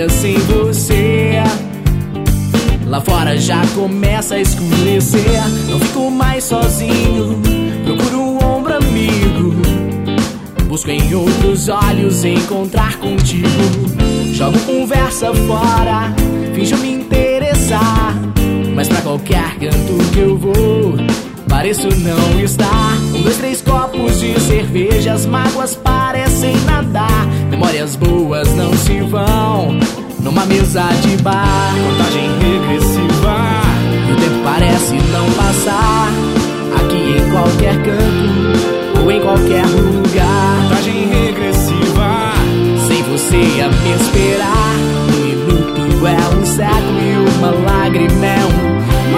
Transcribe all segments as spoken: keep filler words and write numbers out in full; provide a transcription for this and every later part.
dia sem você. Lá fora já começa a escurecer. Não fico mais sozinho, procuro um ombro amigo. Busco em outros olhos encontrar contigo. Jogo conversa fora, finjo me interessar, mas pra qualquer canto que eu vou pareço não estar. Um, dois, três copos de cerveja, as mágoas parecem nadar. Memórias boas não se vão numa mesa de bar. Contagem regressiva, e o tempo parece não passar. Aqui em qualquer canto ou em qualquer lugar. Contagem regressiva, sem você a me esperar. Um minuto é um século e uma lágrima é um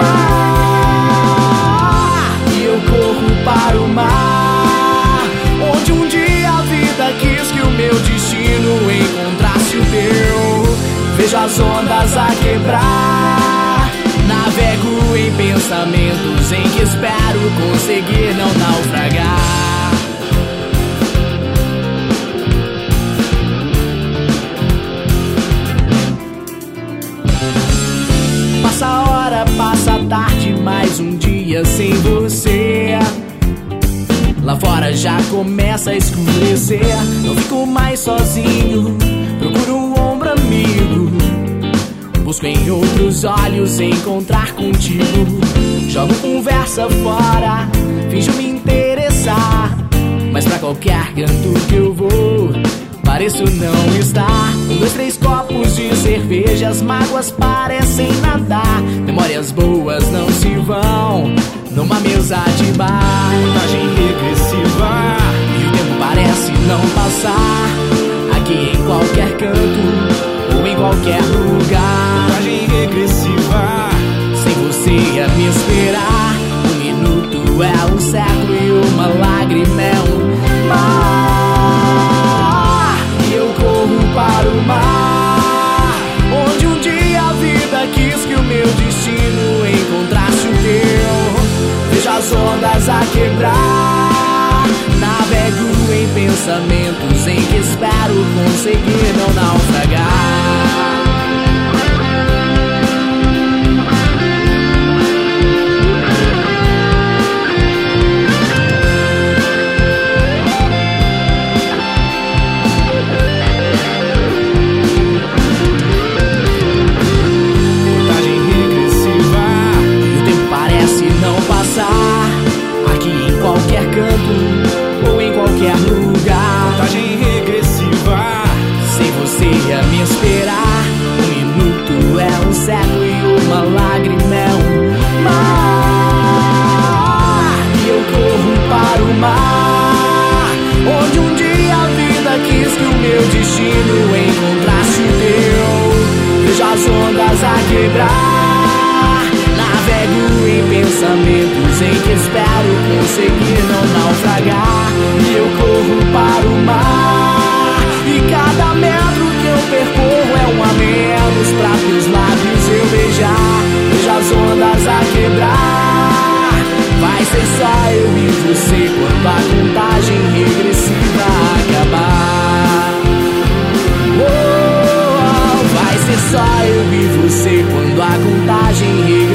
mar. E eu corro para o mar, onde um dia a vida quis que o meu destino encontrasse o teu. Vejo as ondas a quebrar, navego em pensamentos em que espero conseguir não naufragar. Passa a hora, passa a tarde, mais um dia sem você. Lá fora já começa a escurecer. Não fico mais sozinho, procuro um ombro amigo. Busco em outros olhos encontrar contigo. Jogo conversa fora, finjo me interessar, mas pra qualquer canto que eu vou pareço não estar. Um, dois, três copos de cerveja, as mágoas parecem nadar. Memórias boas não se vão numa mesa de bar. contagem regressiva, E o tempo parece não passar. Aqui em qualquer canto ou em qualquer lugar. contagem regressiva, Sem você a me esperar. Um minuto é um século e uma lágrima é um mar. E eu corro para o mar, onde um dia a vida quis que o meu destino encontrasse o teu. Vejo as ondas a quebrar, navego em pensamentos em que espero conseguir não naufragar. Aqui em qualquer canto ou em qualquer lugar. contagem regressiva, Sem você a me esperar. Um minuto é um século e uma lágrima é um mar. E eu corro para o mar, onde um dia a vida quis que o meu destino encontrasse o teu. Vejo as ondas a quebrar, navego em pensamentos em que espero conseguir não naufragar. E eu corro para o mar, e cada metro que eu percorro é um a menos pra teus lábios eu beijar. Vejo as ondas a quebrar, vai ser só eu e você quando a contagem regressiva acabar. Oh, vai ser só eu e você quando a contagem regressiva